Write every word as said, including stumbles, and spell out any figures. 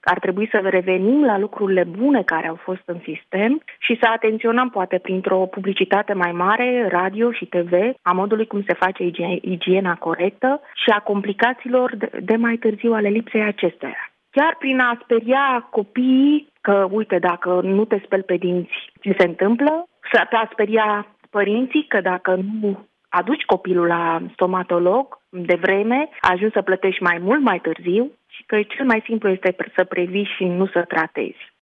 ar trebui să revenim la lucrurile bune care au fost în sistem și să atenționăm poate printr-o publicitate mai mare, radio și T V, a modului cum se face igiena corectă și a complicațiilor de, de mai târziu ale lipsei acesteia. Chiar prin a speria copiii că, uite, dacă nu te speli pe dinți, ce se întâmplă, să a speria părinții că dacă nu aduci copilul la stomatolog de vreme, ajungi să plătești mai mult mai târziu și că cel mai simplu este să previi și nu să tratezi.